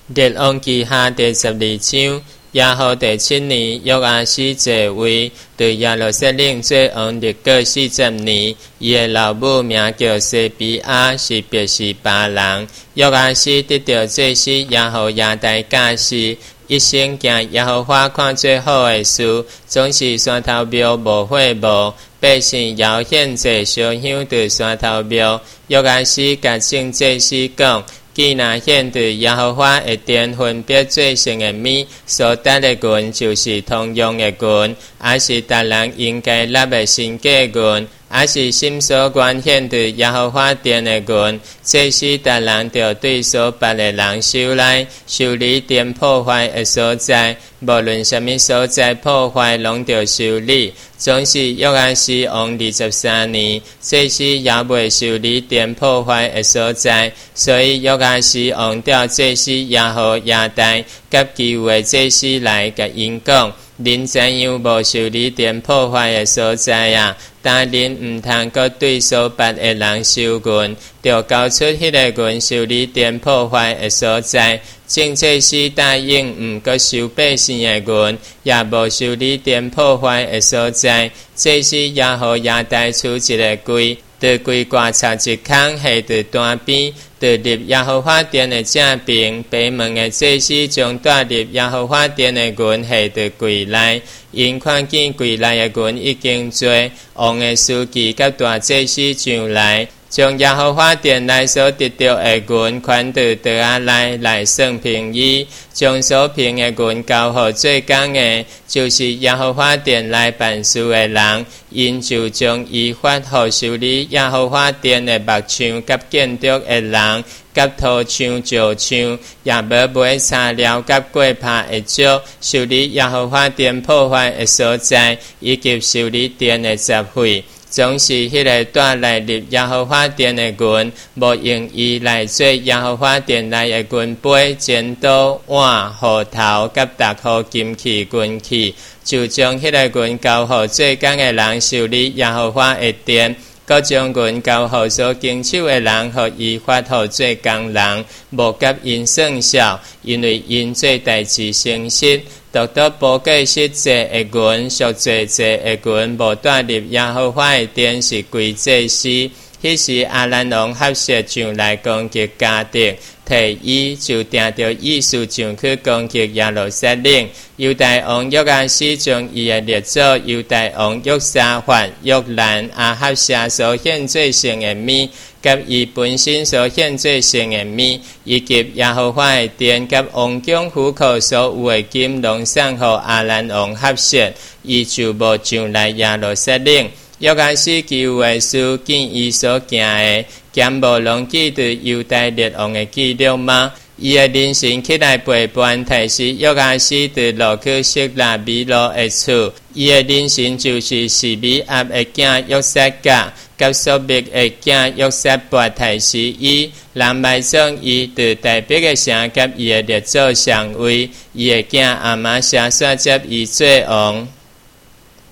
列王记下第12章，耶和第7年，约阿斯即位，对耶路撒冷做王历过40年。伊的老母名叫西比亚，是别是巴人。约阿斯得到祭司耶和亚大驾事，一生行耶和华看最好的事，总是山头庙无火无。百姓摇献祭烧香对山头庙。约阿斯甲众祭司讲：既若献对耶和华的殿分别做成的物，所得的群就是通用的群，也是达人应该纳的身价群，也是心所关献对耶和华殿的群。这是达人着对所捌的人收来，修理殿破坏的所在，无论什么所在破坏，拢着修理。总是约阿斯王23年，这是也未修理殿破坏的所在，所以约阿斯王调祭司耶和亚大，甲其余的祭司来甲因讲：恁怎样无修理殿破坏的所在啊？但恁毋通阁对所捌的人收群，着交出迄个群修理殿破坏的所在。众祭司答应毋阁收百姓的群，也无修理殿破坏的所在。祭司耶和亚大出一个柜，在柜挂插一空下伫单边，在立耶和华殿的正边。北门的祭司将带入耶和华殿的群下伫柜内。因看见柜内的群已经多，王的书记甲大祭司上来，将耶和华殿内所得到的群款到袋仔内来算平伊，将所平的群交予做工的，就是耶和华殿内办事的人。因就将伊发予修理耶和华殿的木匠甲建筑的人，甲土匠、石匠，也无买材料甲过拍的石，修理耶和华殿破坏的所在，以及修理殿的杂费。总是迄个带来入耶和华殿的群，无用伊来做耶和华殿内的军杯、剪刀、碗、斧头甲逐号金器、军器，就将迄个群交予做工的人修理耶和华的殿。各将群交予所经手的人，予伊发予做工人，无甲因算数，因为因做代志诚实。独独宝贵实际的群，属济的群，无带入耶和华的殿，是归祭司。迄时亚兰王哈薛上来攻击迦得，提伊就定着意思上去攻击耶路撒冷。犹大王约阿斯将伊的列祖犹大王约沙法、约兰、亚哈谢所献做成的物，甲伊本身所献做成的物，以及耶和华的殿甲王宫府库所有的金，拢送予亚兰王哈薛，伊就无上来耶路撒冷。约阿斯其余的事，见伊所行的，兼无拢记对犹大列王的记录吗？伊的人生起来陪伴提示约阿斯伫路去色拉米罗的厝。伊的人生就是示米亚的囝约撒甲，甲索密的囝约撒伯提示伊，人卖将伊伫台北的城甲伊的列祖上位，伊的囝阿玛谢煞接伊做王。